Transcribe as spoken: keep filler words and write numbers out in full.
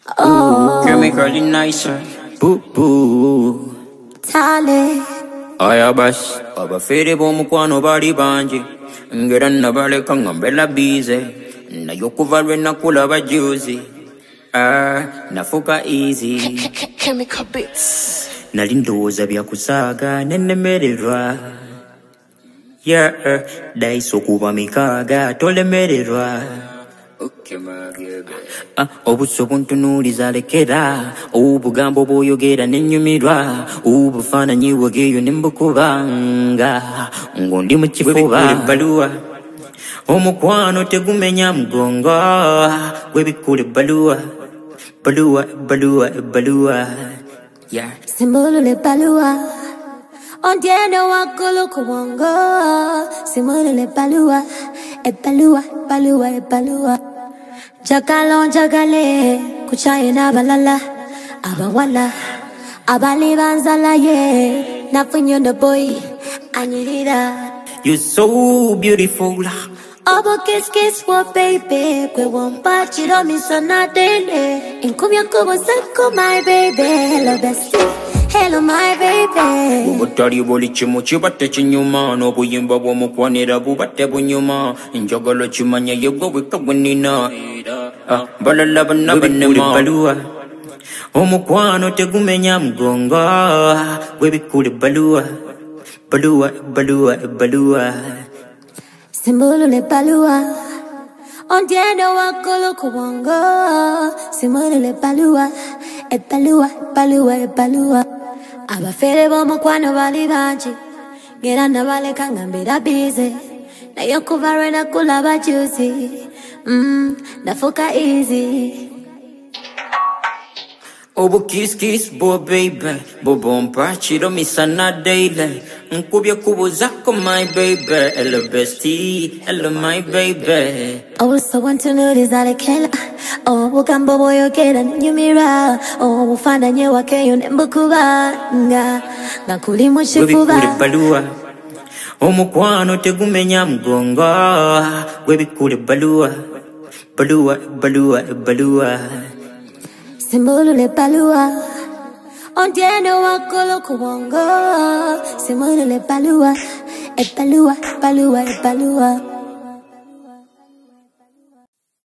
Oh, chemical nicer. Boo boo. Tale. Aya bas, abafere bomukwano bali bangi. Ngera nabaleka nga mbela bize. Nayokuvalwe nakula bajuzi. Ah, nafuka easy. Chemical bits. Nali ndowooza byakusaaga nenemererwa. Yeah, daiso kuba mikaaga tolemererwa. Ah, obuso buntunuuliza lekera, obugambo bw'oyogera nenyumirwa, obufaananyi bwegeeyo nembukubanga ng'ondi mu kifuba. Ebbaluwa omukwano tegumenya mugongo, webikula ebbaluwa, ebbaluwa ebbaluwa ebbaluwa. Yeah. Simbulule ebbaluwa, ondyeno waggulu ku bwongo. Simbulule ebbaluwa, ebbaluwa ebbaluwa ebbaluwa. Njagala onjagale kukyaye n'abalala abawala abali banzala ye nafunye no boy anyirira. You're so beautiful. Obo kiss kiss wo baby kwe wompa chiro misona dele inkumya kubo sako my baby. Hello bestie, hello my baby. Ubutali buli kimu kibate kinyuma n'obuyimba bw'omukwanira bubate bunyuma njagala kimanya yegwe weka bwenina balala bana banema. Ebbaluwa omukwano tegumenya mugongo, webikula ebbaluwa ebbaluwa ebbaluwa ebbaluwa. Simbulule ebbaluwa, ondyeno waggulu ku bwongo. Simbulule ebbaluwa, ebbaluwa ebbaluwa ebbaluwa. Abafere b'omukwano bali bangi, ngera nabaleka nga mbeera bize. Naye okuva lwe nakulaba juzi, mm, nafuka easy. Obu kiss kiss boy baby, bobompa chiro misana daily. Nkubye kubuzako my baby, hello bestie, hello my baby. Obuso buntunuuliza lekera, obugambo bw'oyogera nenyumirwa, obufaananyi wakeeyo nembukubanga nga kuli mu kifuba. Webikula ebbaluwa omukwano tegumenya mugongo, webikula ebbaluwa ebbaluwa ebbaluwa ebbaluwa. Simbulule ebbaluwa, ondyeno waggulu ku bwongo. Simbulule ebbaluwa, ebbaluwa ebbaluwa ebbaluwa.